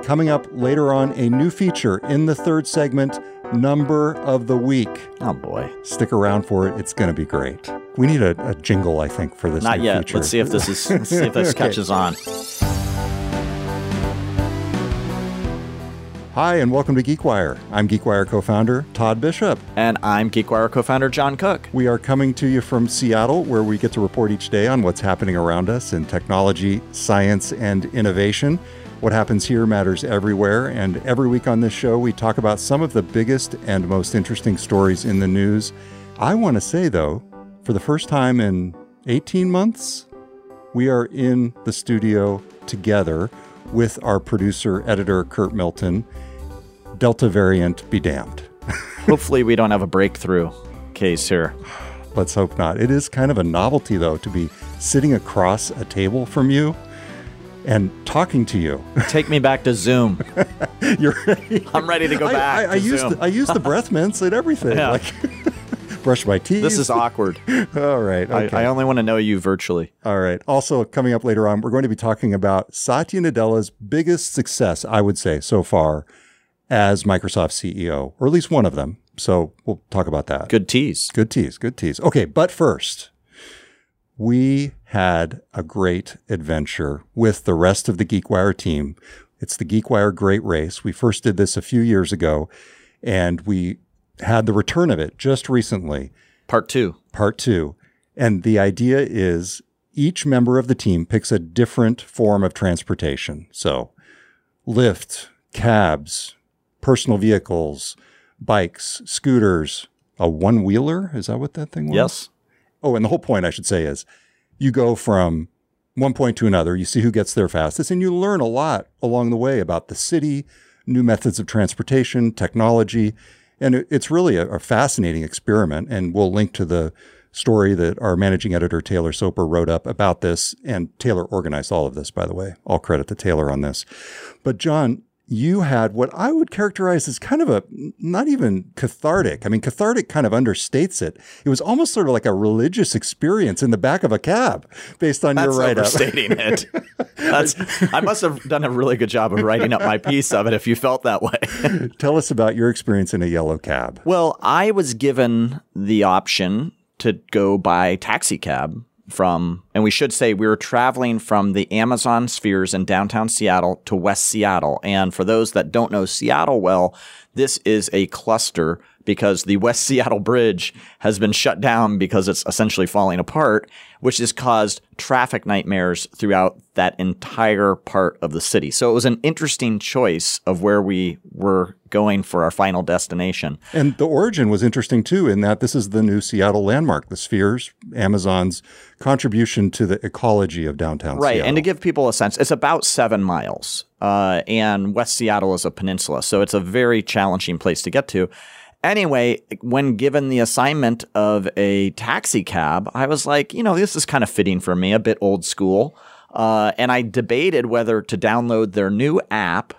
Coming up later on, a new feature in the third segment, Number of the Week. Oh, boy. Stick around for it. It's going to be great. We need a jingle, I think, for this Not new yet. feature. Let's see if this okay. Catches on. Hi, and welcome to GeekWire. I'm GeekWire co-founder Todd Bishop. And I'm GeekWire co-founder John Cook. We are coming to you from Seattle, where we get to report each day on what's happening around us in technology, science, and innovation. What happens here matters everywhere, and every week on this show, we talk about some of the biggest and most interesting stories in the news. I want to say, though, for the first time in 18 months, we are in the studio together with our producer, editor, Kurt Milton. Delta variant be damned. Hopefully we don't have a breakthrough case here. Let's hope not. It is kind of a novelty, though, to be sitting across a table from you and talking to you. Take me back to Zoom. You're ready? I'm ready to go back to Zoom. I used the breath mints and everything. Yeah. Like, brush my teeth. This is awkward. All right. Okay. I only want to know you virtually. All right. Also, coming up later on, we're going to be talking about Satya Nadella's biggest success, I would say, so far as Microsoft CEO, or at least one of them. So we'll talk about that. Good tease. Good tease. Good tease. Okay. But first, we had a great adventure with the rest of the GeekWire team. It's the GeekWire Great Race. We first did this a few years ago, and we had the return of it just recently. Part two. And the idea is each member of the team picks a different form of transportation. So Lyft, cabs, personal vehicles, bikes, scooters, a one-wheeler. Is that what that thing was? Yes. Oh, and the whole point, I should say, is you go from one point to another. You see who gets there fastest, and you learn a lot along the way about the city, new methods of transportation, technology. And it's really a fascinating experiment, and we'll link to the story that our managing editor, Taylor Soper, wrote up about this, and Taylor organized all of this, by the way. All credit to Taylor on this. But John, you had what I would characterize as kind of a, not even cathartic. I mean, cathartic kind of understates it. It was almost sort of like a religious experience in the back of a cab based on your write-up. That's overstating it. I must have done a really good job of writing up my piece of it if you felt that way. Tell us about your experience in a yellow cab. Well, I was given the option to go by taxi cab and we should say we were traveling from the Amazon spheres in downtown Seattle to West Seattle. And for those that don't know Seattle well, this is a cluster because the West Seattle Bridge has been shut down because it's essentially falling apart, which has caused traffic nightmares throughout that entire part of the city. So it was an interesting choice of where we were going for our final destination. And the origin was interesting, too, in that this is the new Seattle landmark, the spheres, Amazon's contribution to the ecology of downtown Seattle. Right. And to give people a sense, it's about 7 miles. And West Seattle is a peninsula. So it's a very challenging place to get to. Anyway, when given the assignment of a taxi cab, I was like, this is kind of fitting for me, a bit old school. And I debated whether to download their new app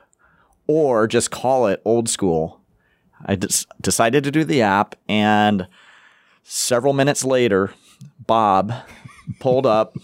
or just call it old school. I decided to do the app, and several minutes later, Bob pulled up.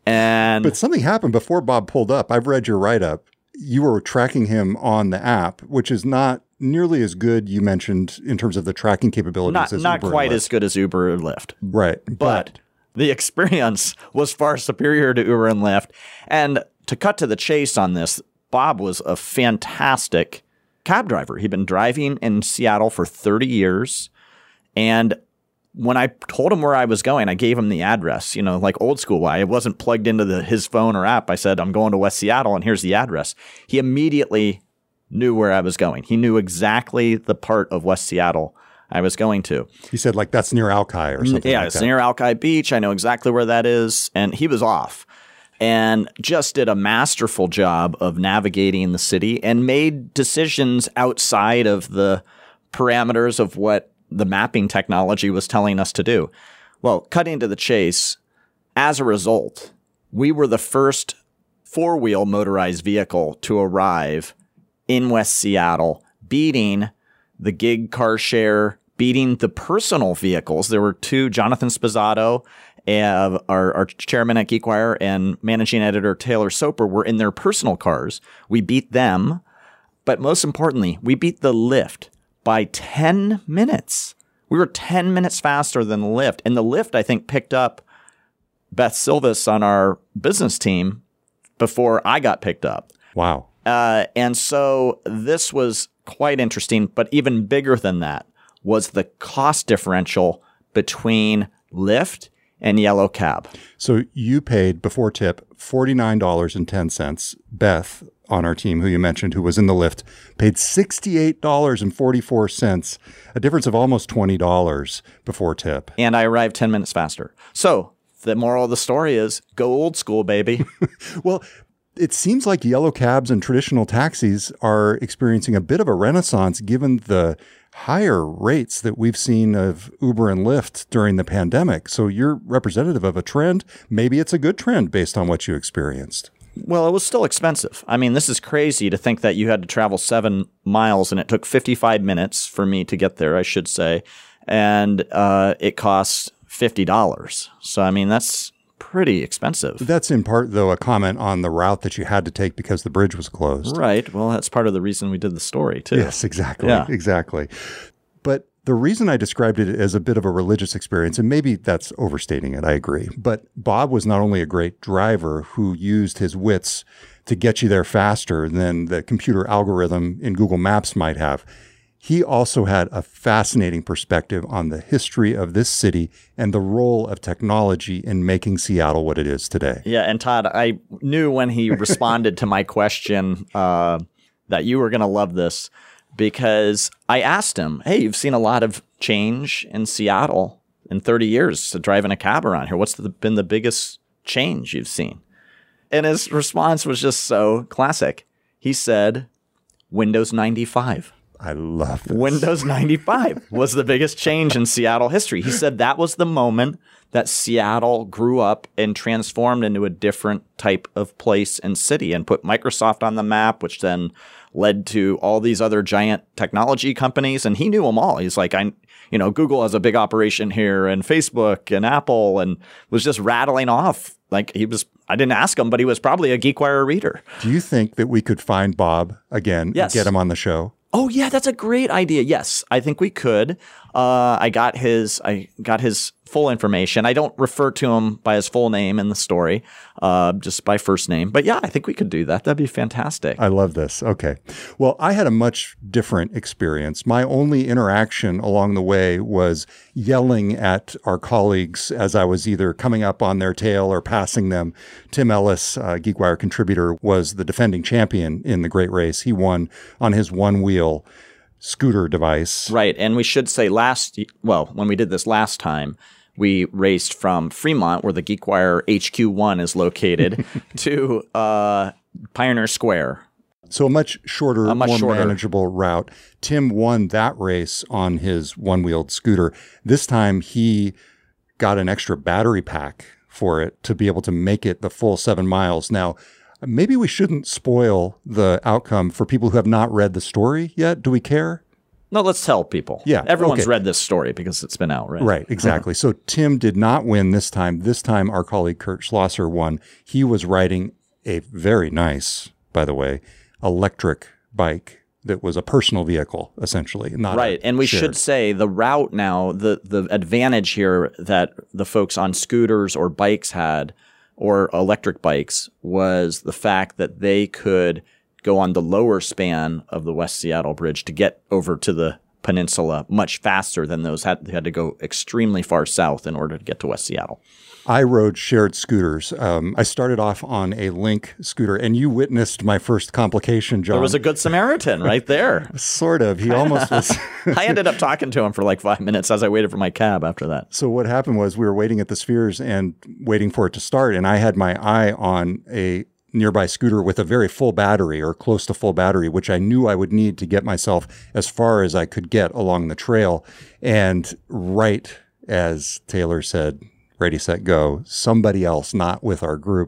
But something happened before Bob pulled up. I've read your write-up. You were tracking him on the app, which is not nearly as good, you mentioned, in terms of the tracking capabilities as not Uber quite and Lyft. as good as Uber or Lyft. Right. But the experience was far superior to Uber and Lyft. And to cut to the chase on this, Bob was a fantastic cab driver. He'd been driving in Seattle for 30 years. And when I told him where I was going, I gave him the address, like old school. I wasn't plugged into his phone or app. I said, I'm going to West Seattle, and here's the address. He immediately knew where I was going. He knew exactly the part of West Seattle I was going to. He said, that's near Alki or something Yeah, it's near Alki Beach. I know exactly where that is. And he was off and just did a masterful job of navigating the city and made decisions outside of the parameters of what the mapping technology was telling us to do. Well, cutting to the chase, as a result, we were the first four-wheel motorized vehicle to arrive in West Seattle, beating the gig car share, beating the personal vehicles. There were two, Jonathan Spizzato, our chairman at GeekWire, and managing editor Taylor Soper were in their personal cars. We beat them. But most importantly, we beat the Lyft by 10 minutes. We were 10 minutes faster than the Lyft. And the Lyft, I think, picked up Beth Silvis on our business team before I got picked up. Wow. And so this was quite interesting. But even bigger than that was the cost differential between Lyft and Yellow Cab. So you paid before tip $49.10. Beth on our team, who you mentioned, who was in the Lyft, paid $68.44, a difference of almost $20 before tip. And I arrived 10 minutes faster. So the moral of the story is go old school, baby. Well, it seems like yellow cabs and traditional taxis are experiencing a bit of a renaissance given the higher rates that we've seen of Uber and Lyft during the pandemic. So you're representative of a trend. Maybe it's a good trend based on what you experienced. Well, it was still expensive. I mean, this is crazy to think that you had to travel 7 miles and it took 55 minutes for me to get there, I should say. And it costs $50. So, I mean, that's pretty expensive. That's in part, though, a comment on the route that you had to take because the bridge was closed. Right. Well, that's part of the reason we did the story, too. Yes, exactly. Yeah. Exactly. But the reason I described it as a bit of a religious experience, and maybe that's overstating it, I agree, but Bob was not only a great driver who used his wits to get you there faster than the computer algorithm in Google Maps might have, he also had a fascinating perspective on the history of this city and the role of technology in making Seattle what it is today. Yeah, and Todd, I knew when he responded to my question that you were going to love this, because I asked him, hey, you've seen a lot of change in Seattle in 30 years driving a cab around here. What's been the biggest change you've seen? And his response was just so classic. He said, Windows 95. I love this. Windows 95 was the biggest change in Seattle history. He said that was the moment that Seattle grew up and transformed into a different type of place and city and put Microsoft on the map, which then led to all these other giant technology companies. And he knew them all. He's like, Google has a big operation here, and Facebook and Apple, and was just rattling off. Like I didn't ask him, but he was probably a GeekWire reader. Do you think that we could find Bob again Yes. and get him on the show? Oh yeah, that's a great idea. Yes, I think we could. I got his full information. I don't refer to him by his full name in the story, just by first name. But yeah, I think we could do that. That'd be fantastic. I love this. Okay. Well, I had a much different experience. My only interaction along the way was yelling at our colleagues as I was either coming up on their tail or passing them. Tim Ellis, GeekWire contributor, was the defending champion in the Great Race. He won on his one-wheel scooter device. Right. And we should say when we did this last time, we raced from Fremont, where the GeekWire HQ1 is located, to Pioneer Square. So a much shorter, more manageable route. Tim won that race on his one-wheeled scooter. This time he got an extra battery pack for it to be able to make it the full 7 miles. Now, maybe we shouldn't spoil the outcome for people who have not read the story yet. Do we care? No, let's tell people. Yeah. Everyone's read this story because it's been out, right? Right, exactly. So Tim did not win this time. This time our colleague Kurt Schlosser won. He was riding a very nice, by the way, electric bike that was a personal vehicle, essentially. Not right. And we shared. should say the route now, the advantage here that the folks on scooters or bikes had, or electric bikes, was the fact that they could go on the lower span of the West Seattle Bridge to get over to the peninsula much faster than those had to go extremely far south in order to get to West Seattle. I rode shared scooters. I started off on a Link scooter, and you witnessed my first complication, John. There was a good Samaritan right there. Sort of. He almost was. I ended up talking to him for like 5 minutes as I waited for my cab after that. So what happened was we were waiting at the Spheres and waiting for it to start, and I had my eye on a nearby scooter with a very full battery or close to full battery, which I knew I would need to get myself as far as I could get along the trail. And right as Taylor said, ready, set, go, somebody else, not with our group,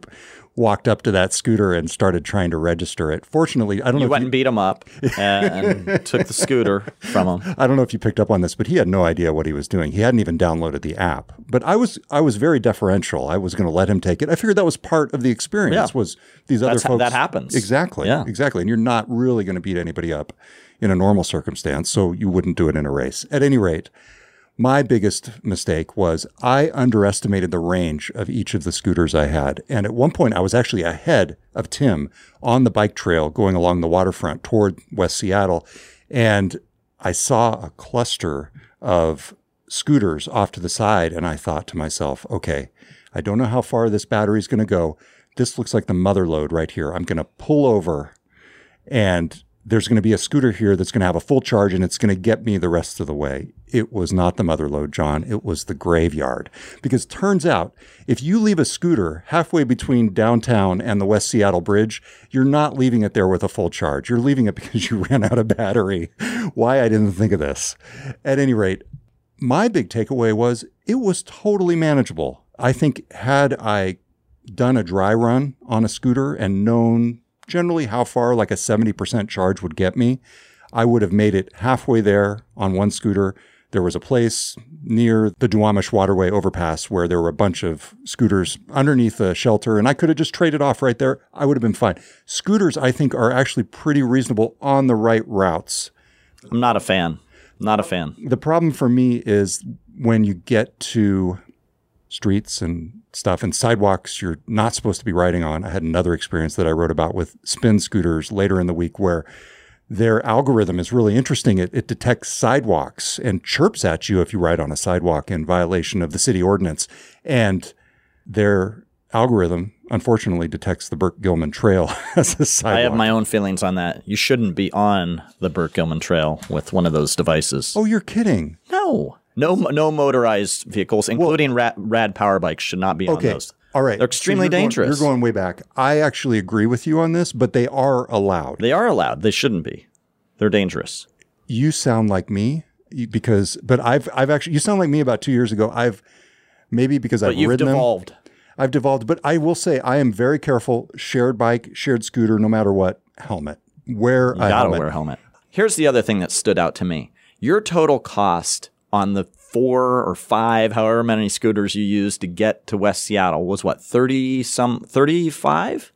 walked up to that scooter and started trying to register it. Fortunately, I don't know. You if went and beat him up and took the scooter from him. I don't know if you picked up on this, but he had no idea what he was doing. He hadn't even downloaded the app. But I was very deferential. I was going to let him take it. I figured that was part of the experience. Was these other folks that happens. Exactly. Yeah. Exactly. And you're not really going to beat anybody up in a normal circumstance, so you wouldn't do it in a race. At any rate, my biggest mistake was I underestimated the range of each of the scooters I had. And at one point, I was actually ahead of Tim on the bike trail going along the waterfront toward West Seattle. And I saw a cluster of scooters off to the side. And I thought to myself, okay, I don't know how far this battery is going to go. This looks like the mother lode right here. I'm going to pull over, and there's going to be a scooter here that's going to have a full charge, and it's going to get me the rest of the way. It was not the mother lode, John. It was the graveyard. Because turns out, if you leave a scooter halfway between downtown and the West Seattle Bridge, you're not leaving it there with a full charge. You're leaving it because you ran out of battery. Why I didn't think of this. At any rate, my big takeaway was it was totally manageable. I think had I done a dry run on a scooter and known generally how far like a 70% charge would get me, I would have made it halfway there on one scooter. There was a place near the Duwamish Waterway overpass where there were a bunch of scooters underneath a shelter, and I could have just traded off right there. I would have been fine. Scooters, I think, are actually pretty reasonable on the right routes. I'm not a fan. Not a fan. The problem for me is when you get to streets and stuff and sidewalks you're not supposed to be riding on. I had another experience that I wrote about with spin scooters later in the week where their algorithm is really interesting. It detects sidewalks and chirps at you if you ride on a sidewalk in violation of the city ordinance. And their algorithm, unfortunately, detects the Burke-Gilman Trail as a sidewalk. I have my own feelings on that. You shouldn't be on the Burke-Gilman Trail with one of those devices. Oh, you're kidding. No motorized vehicles, including rad power bikes, should not be on those. All right. They're extremely dangerous. You're going way back. I actually agree with you on this, but they are allowed. They are allowed. They shouldn't be. They're dangerous. You sound like me but I've actually, you sound like me about 2 years ago. I've ridden devolved. them. I've devolved, but I will say I am very careful. Shared bike, shared scooter, no matter what, helmet. Wear a helmet. You gotta wear a helmet. Here's the other thing that stood out to me. Your total cost on the 4 or 5, however many scooters you used to get to West Seattle was what, 35? $30.14.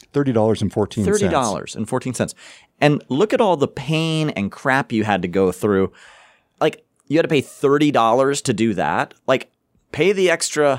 $30.14. And look at all the pain and crap you had to go through. Like, you had to pay $30 to do that. Like, pay the extra,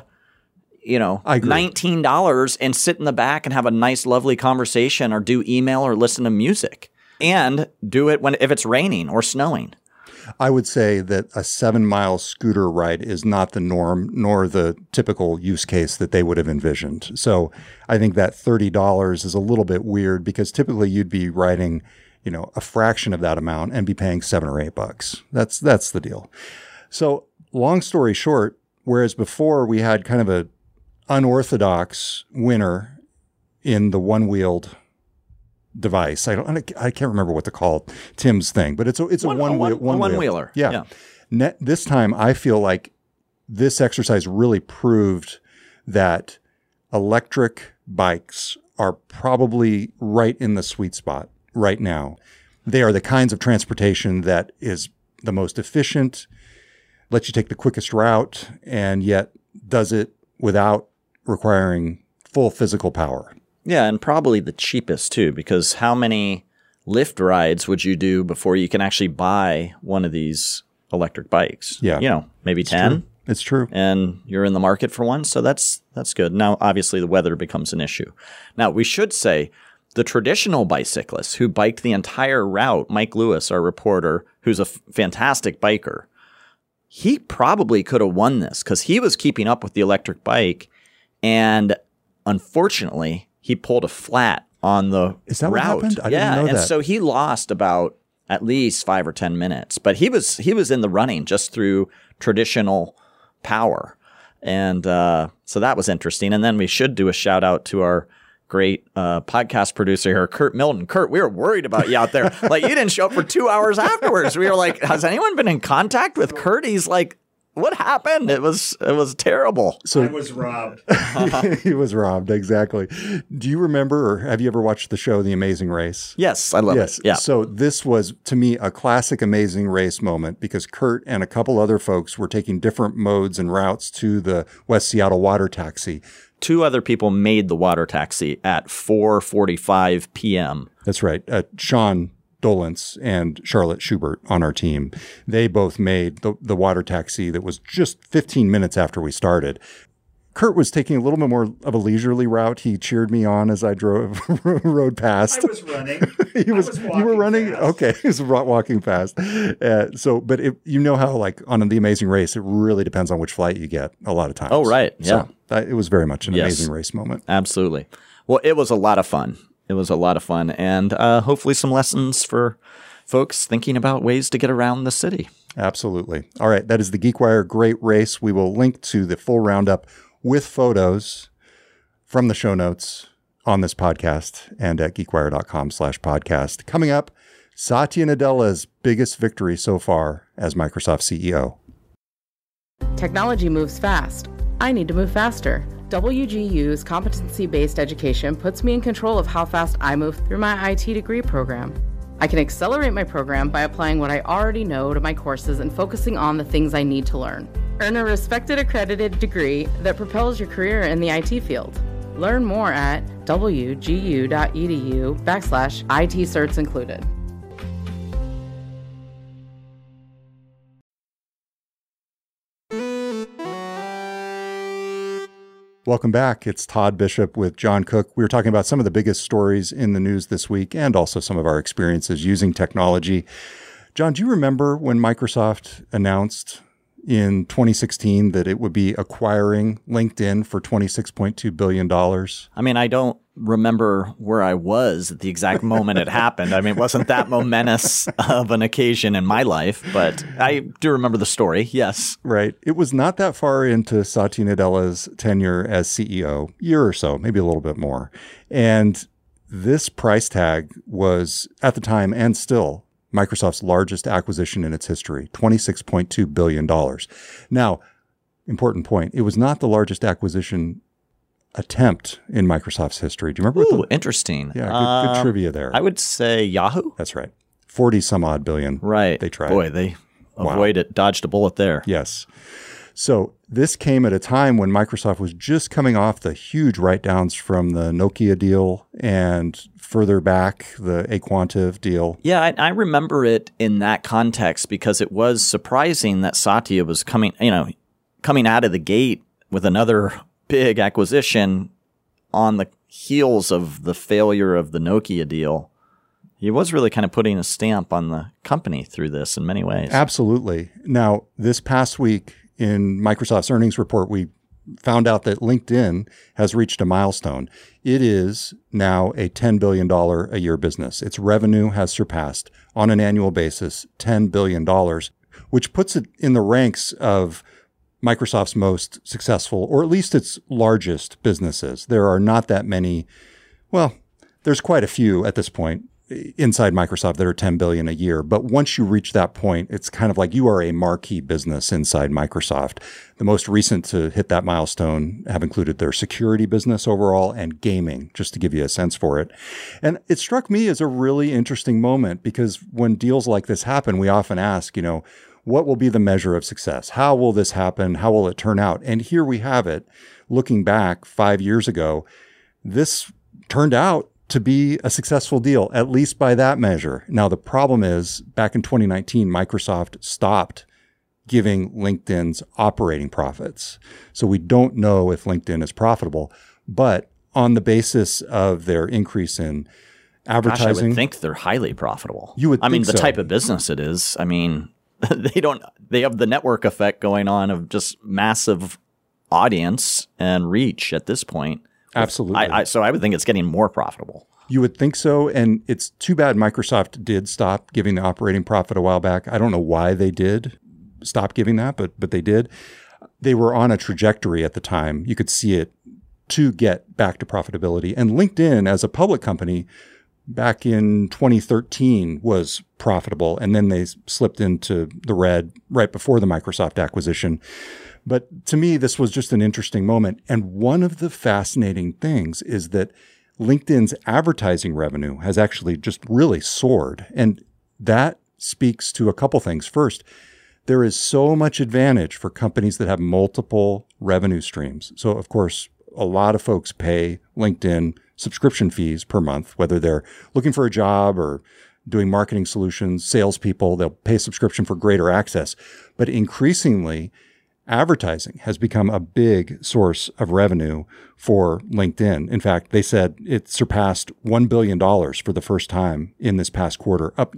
$19 and sit in the back and have a nice, lovely conversation or do email or listen to music. And do it if it's raining or snowing. I would say that a 7-mile scooter ride is not the norm, nor the typical use case that they would have envisioned. So I think that $30 is a little bit weird because typically you'd be riding, a fraction of that amount and be paying $7 or $8. That's the deal. So long story short, whereas before we had kind of a unorthodox winner in the one-wheeled device. I can't remember what to call Tim's thing, but it's a one-wheeler. Yeah. This time I feel like this exercise really proved that electric bikes are probably right in the sweet spot right now. They are the kinds of transportation that is the most efficient, lets you take the quickest route, and yet does it without requiring full physical power. Yeah, and probably the cheapest too, because how many Lyft rides would you do before you can actually buy one of these electric bikes? Yeah. Maybe 10. It's true. And you're in the market for one, so that's good. Now, obviously, the weather becomes an issue. Now, we should say the traditional bicyclists who biked the entire route, Mike Lewis, our reporter, who's a fantastic biker, he probably could have won this because he was keeping up with the electric bike, and unfortunately, he pulled a flat on the Is that route. What happened? I didn't know that. And so he lost about at least 5 or 10 minutes. But he was in the running just through traditional power. And so that was interesting. And then we should do a shout out to our great podcast producer here, Kurt Milton. Kurt, we were worried about you out there. Like, you didn't show up for 2 hours afterwards. We were like, has anyone been in contact with Kurt? He's like, what happened? It was terrible. So I was robbed. he was robbed. Exactly. Do you remember, or have you ever watched the show The Amazing Race? Yes, I love it. Yeah. So this was, to me, a classic Amazing Race moment because Kurt and a couple other folks were taking different modes and routes to the West Seattle water taxi. 2 other people made the water taxi at 4:45 p.m. That's right. Sean Dolence and Charlotte Schubert on our team. They both made the water taxi that was just 15 minutes after we started. Kurt was taking a little bit more of a leisurely route. He cheered me on as I rode past. I was running. You were running? Fast. Okay. He was walking fast. But you know how, like, on The Amazing Race, it really depends on which flight you get a lot of times. Oh, right. Yeah. So it was very much an Yes. Amazing Race moment. Absolutely. Well, it was a lot of fun. And hopefully some lessons for folks thinking about ways to get around the city. Absolutely. All right. That is the GeekWire Great Race. We will link to the full roundup with photos from the show notes on this podcast and at geekwire.com/podcast. Coming up, Satya Nadella's biggest victory so far as Microsoft CEO. Technology moves fast. I need to move faster. WGU's competency-based education puts me in control of how fast I move through my IT degree program. I can accelerate my program by applying what I already know to my courses and focusing on the things I need to learn. Earn a respected accredited degree that propels your career in the IT field. Learn more at wgu.edu/IT certs included. Welcome back. It's Todd Bishop with John Cook. We were talking about some of the biggest stories in the news this week and also some of our experiences using technology. John, do you remember when Microsoft announced in 2016 that it would be acquiring LinkedIn for $26.2 billion? I mean, I don't remember where I was at the exact moment it happened. I mean, it wasn't that momentous of an occasion in my life, but I do remember the story. Yes. Right. It was not that far into Satya Nadella's tenure as CEO, year or so, maybe a little bit more. And this price tag was, at the time and still, Microsoft's largest acquisition in its history, $26.2 billion. Now, important point, it was not the largest acquisition attempt in Microsoft's history. Do you remember? Ooh, interesting. Yeah, good trivia there. I would say Yahoo. That's right. 40 some odd billion. Right. They tried. Boy, they dodged a bullet there. Yes. So this came at a time when Microsoft was just coming off the huge write-downs from the Nokia deal and further back, the Aquantive deal. Yeah, I remember it in that context because it was surprising that Satya was coming out of the gate with another big acquisition on the heels of the failure of the Nokia deal. He was really kind of putting a stamp on the company through this in many ways. Absolutely. Now, this past week in Microsoft's earnings report, we found out that LinkedIn has reached a milestone. It is now a $10 billion a year business. Its revenue has surpassed, on an annual basis, $10 billion, which puts it in the ranks of Microsoft's most successful, or at least its largest businesses. There are not that many, well, there's quite a few at this point inside Microsoft that are 10 billion a year. But once you reach that point, it's kind of like you are a marquee business inside Microsoft. The most recent to hit that milestone have included their security business overall and gaming, just to give you a sense for it. And it struck me as a really interesting moment because when deals like this happen, we often ask, what will be the measure of success? How will this happen? How will it turn out? And here we have it. Looking back 5 years ago, this turned out to be a successful deal, at least by that measure. Now, the problem is, back in 2019, Microsoft stopped giving LinkedIn's operating profits. So we don't know if LinkedIn is profitable. But on the basis of their increase in advertising... Gosh, I would think they're highly profitable. You would think the so. Type of business it is. I mean, they have the network effect going on of just massive audience and reach at this point. Absolutely. So I would think it's getting more profitable. You would think so. And it's too bad Microsoft did stop giving the operating profit a while back. I don't know why they did stop giving that, but they did. They were on a trajectory at the time. You could see it to get back to profitability. And LinkedIn, as a public company, back in 2013 was profitable, and then they slipped into the red right before the Microsoft acquisition. But to me, this was just an interesting moment. And one of the fascinating things is that LinkedIn's advertising revenue has actually just really soared. And that speaks to a couple things. First, there is so much advantage for companies that have multiple revenue streams. So, of course, a lot of folks pay LinkedIn subscription fees per month, whether they're looking for a job or doing marketing solutions, salespeople, they'll pay subscription for greater access. But increasingly, advertising has become a big source of revenue for LinkedIn. In fact, they said it surpassed $1 billion for the first time in this past quarter, up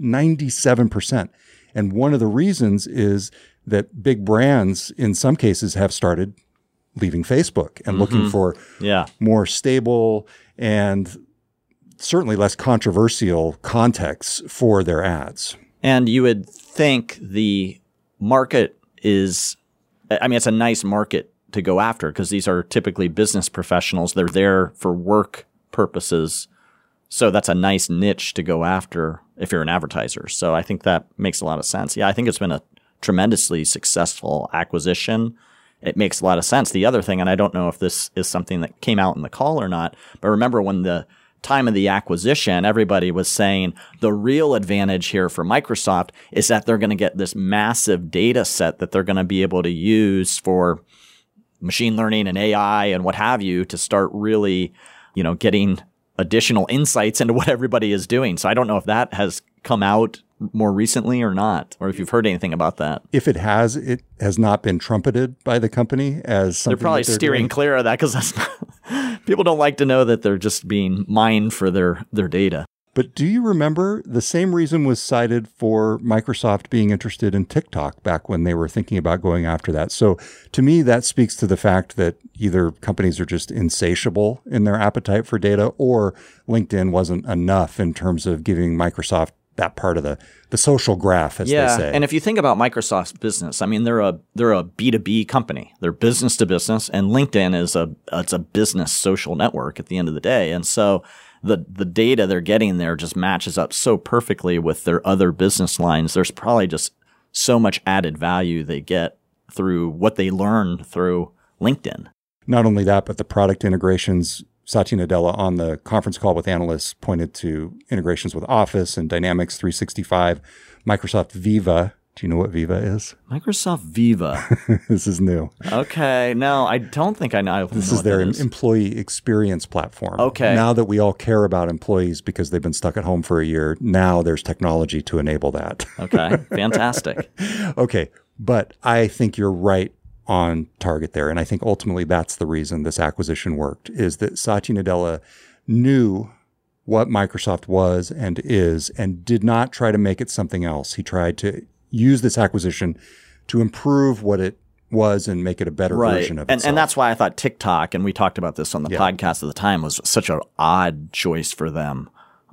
97%. And one of the reasons is that big brands, in some cases, have started leaving Facebook and looking for more stable and certainly less controversial contexts for their ads. And you would think the market is, I mean, it's a nice market to go after because these are typically business professionals. They're there for work purposes. So that's a nice niche to go after if you're an advertiser. So I think that makes a lot of sense. Yeah, I think it's been a tremendously successful acquisition. It makes a lot of sense. The other thing, and I don't know if this is something that came out in the call or not, but remember when the time of the acquisition, everybody was saying the real advantage here for Microsoft is that they're going to get this massive data set that they're going to be able to use for machine learning and AI and what have you to start really, getting additional insights into what everybody is doing. So I don't know if that has come out more recently or not, or if you've heard anything about that. If it has not been trumpeted by the company as something they're probably steering clear of that because people don't like to know that they're just being mined for their data. But do you remember the same reason was cited for Microsoft being interested in TikTok back when they were thinking about going after that? So to me, that speaks to the fact that either companies are just insatiable in their appetite for data or LinkedIn wasn't enough in terms of giving Microsoft that part of the social graph, as they say. And if you think about Microsoft's business, I mean, they're a B2B company. They're business to business, and LinkedIn is a business social network at the end of the day. And so the data they're getting there just matches up so perfectly with their other business lines. There's probably just so much added value they get through what they learn through LinkedIn. Not only that, but the product integrations. Satya Nadella on the conference call with analysts pointed to integrations with Office and Dynamics 365, Microsoft Viva. Do you know what Viva is? Microsoft Viva. This is new. Okay. No, I don't think I know. This is their employee experience platform. Okay. Now that we all care about employees because they've been stuck at home for a year, now there's technology to enable that. Okay. Fantastic. Okay. But I think you're right on target there. And I think ultimately that's the reason this acquisition worked, is that Satya Nadella knew what Microsoft was and is and did not try to make it something else. He tried to use this acquisition to improve what it was and make it a better version of itself. And that's why I thought TikTok, and we talked about this on the podcast at the time, was such an odd choice for them.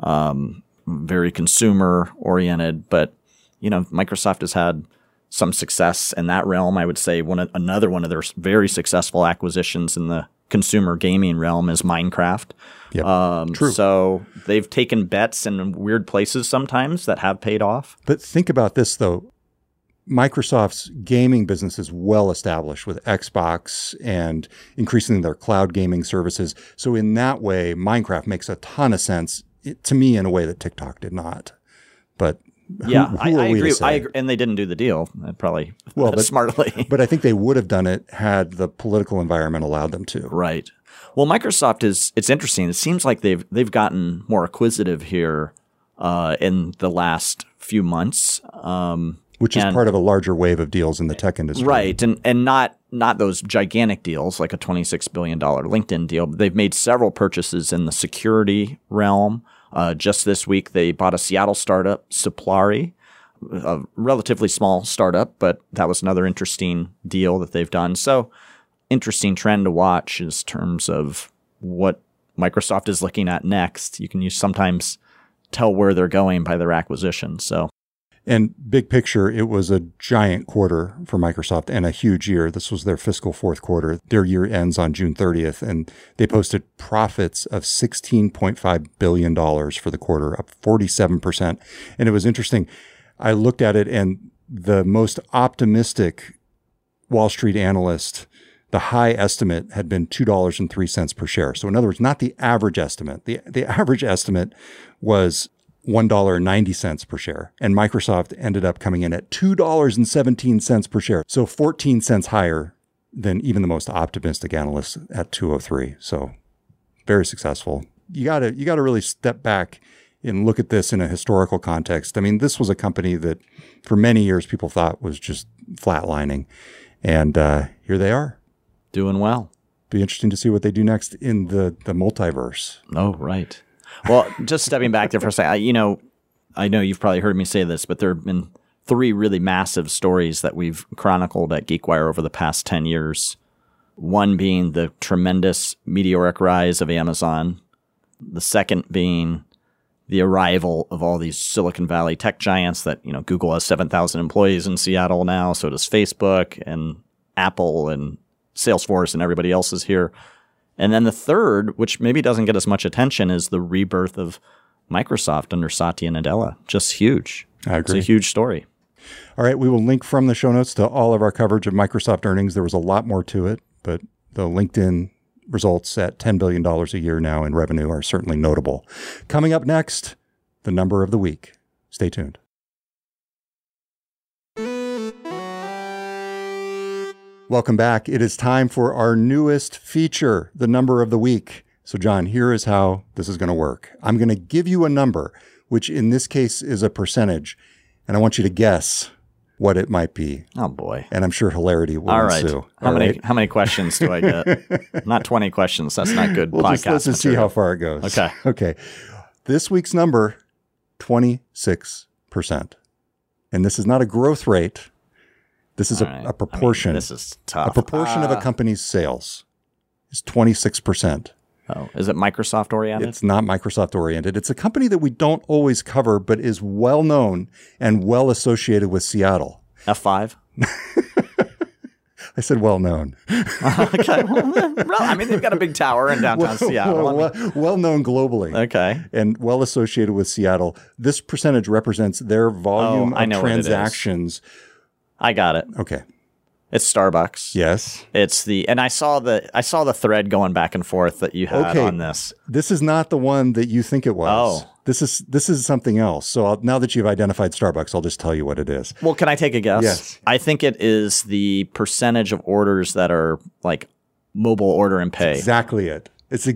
Very consumer oriented, but Microsoft has had some success in that realm. I would say another one of their very successful acquisitions in the consumer gaming realm is Minecraft. Yep. True. So they've taken bets in weird places sometimes that have paid off. But think about this, though. Microsoft's gaming business is well established with Xbox and increasingly their cloud gaming services. So in that way, Minecraft makes a ton of sense to me in a way that TikTok did not. But I agree. And they didn't do the deal, probably smartly. But I think they would have done it had the political environment allowed them to. Right. Well, Microsoft it's interesting. It seems like they've gotten more acquisitive here in the last few months. Which is part of a larger wave of deals in the tech industry. Right. And not those gigantic deals like a $26 billion LinkedIn deal. But they've made several purchases in the security realm. Just this week, they bought a Seattle startup, Suplari, a relatively small startup, but that was another interesting deal that they've done. So interesting trend to watch in terms of what Microsoft is looking at next. You can sometimes tell where they're going by their acquisitions. So, And big picture, it was a giant quarter for Microsoft and a huge year. This was their fiscal fourth quarter. Their year ends on June 30th, and they posted profits of $16.5 billion for the quarter, up 47%. And it was interesting. I looked at it, and the most optimistic Wall Street analyst, the high estimate had been $2.03 per share. So in other words, not the average estimate. The average estimate was $1.90 per share. And Microsoft ended up coming in at $2.17 per share. So 14 cents higher than even the most optimistic analysts at 203. So very successful. You gotta really step back and look at this in a historical context. I mean, this was a company that for many years people thought was just flatlining. And here they are. Doing well. Be interesting to see what they do next in the multiverse. Oh, right. Well, just stepping back there for a second, I know you've probably heard me say this, but there have been 3 really massive stories that we've chronicled at GeekWire over the past 10 years. One being the tremendous meteoric rise of Amazon. The second being the arrival of all these Silicon Valley tech giants that, Google has 7,000 employees in Seattle now. So does Facebook and Apple and Salesforce and everybody else is here. And then the third, which maybe doesn't get as much attention, is the rebirth of Microsoft under Satya Nadella. Just huge. I agree. It's a huge story. All right. We will link from the show notes to all of our coverage of Microsoft earnings. There was a lot more to it, but the LinkedIn results at $10 billion a year now in revenue are certainly notable. Coming up next, the number of the week. Stay tuned. Welcome back. It is time for our newest feature, the number of the week. So, John, here is how this is going to work. I'm going to give you a number, which in this case is a percentage, and I want you to guess what it might be. Oh, boy. And I'm sure hilarity will ensue. How many questions do I get? Not 20 questions. That's not good podcast Let's just see how far it goes. Okay. This week's number, 26%. And this is not a growth rate. This is a proportion. This is tough. A proportion of a company's sales is 26%. Oh, is it Microsoft oriented? It's not Microsoft oriented. It's a company that we don't always cover, but is well known and well associated with Seattle. F5? I said well known. Okay. Well, they've got a big tower in downtown Seattle. Well known globally. Okay. And well associated with Seattle. This percentage represents their volume of transactions. I got it. Okay. It's Starbucks. Yes. And I saw the thread going back and forth that you had on this. This is not the one that you think it was. Oh. This is something else. So now that you've identified Starbucks, I'll just tell you what it is. Well, can I take a guess? Yes. I think it is the percentage of orders that are like mobile order and pay. It's exactly it.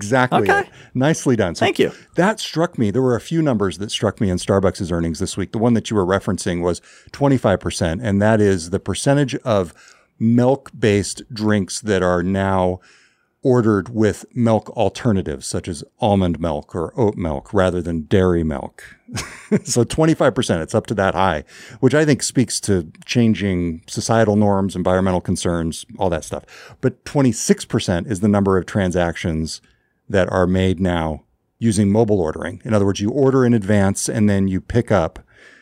It. Nicely done. So thank you. That struck me. There were a few numbers that struck me in Starbucks' earnings this week. The one that you were referencing was 25%, and that is the percentage of milk-based drinks that are now ordered with milk alternatives, such as almond milk or oat milk, rather than dairy milk. So 25%, it's up to that high, which I think speaks to changing societal norms, environmental concerns, all that stuff. But 26% is the number of transactions that are made now using mobile ordering. In other words, you order in advance and then you pick up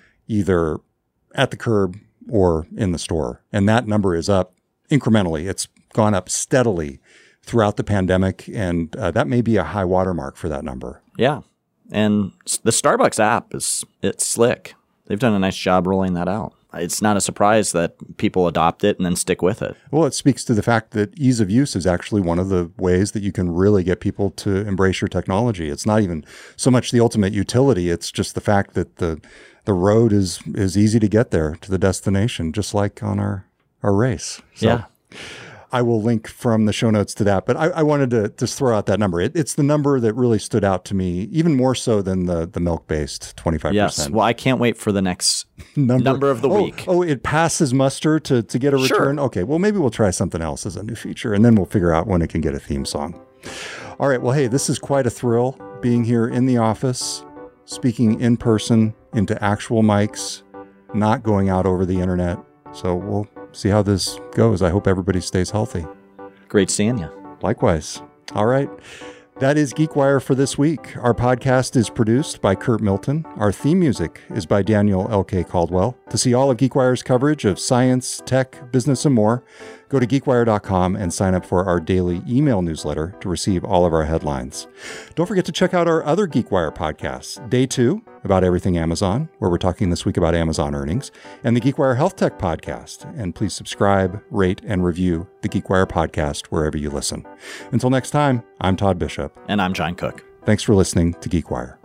either at the curb or in the store. And that number is up incrementally. It's gone up steadily throughout the pandemic, and that may be a high watermark for that number. Yeah. And the Starbucks app it's slick. They've done a nice job rolling that out. It's not a surprise that people adopt it and then stick with it. Well, it speaks to the fact that ease of use is actually one of the ways that you can really get people to embrace your technology. It's not even so much the ultimate utility. It's just the fact that the road is easy to get there to the destination, just like on our race. So yeah. I will link from the show notes to that, but I wanted to just throw out that number. It's the number that really stood out to me, even more so than the milk-based 25%. Yes. Well, I can't wait for the next number of the week. Oh, it passes muster to get a return? Sure. Okay, well, maybe we'll try something else as a new feature, and then we'll figure out when it can get a theme song. All right, well, hey, this is quite a thrill, being here in the office, speaking in person into actual mics, not going out over the internet. So we'll see how this goes. I hope everybody stays healthy. Great seeing you. Likewise. All right. That is GeekWire for this week. Our podcast is produced by Kurt Milton. Our theme music is by Daniel L.K. Caldwell. To see all of GeekWire's coverage of science, tech, business, and more, go to geekwire.com and sign up for our daily email newsletter to receive all of our headlines. Don't forget to check out our other GeekWire podcasts, Day 2, about everything Amazon, where we're talking this week about Amazon earnings, and the GeekWire Health Tech podcast. And please subscribe, rate, and review the GeekWire podcast wherever you listen. Until next time, I'm Todd Bishop. And I'm John Cook. Thanks for listening to GeekWire.